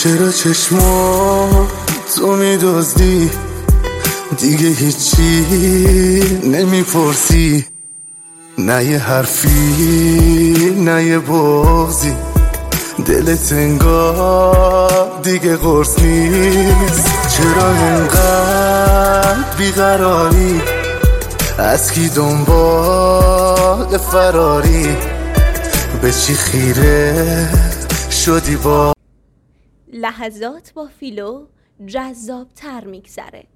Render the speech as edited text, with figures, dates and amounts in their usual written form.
چرا چشما تو میدزدی دیگه هیچی نمیپرسی، نه یه حرفی نه یه بغضی، دلت انگار دیگه قرص نیست. چرا انقدر بیقراری، از کی دنبال فراری، به چی خیره شدی با لحظات با فیلو جذاب تر میگذره.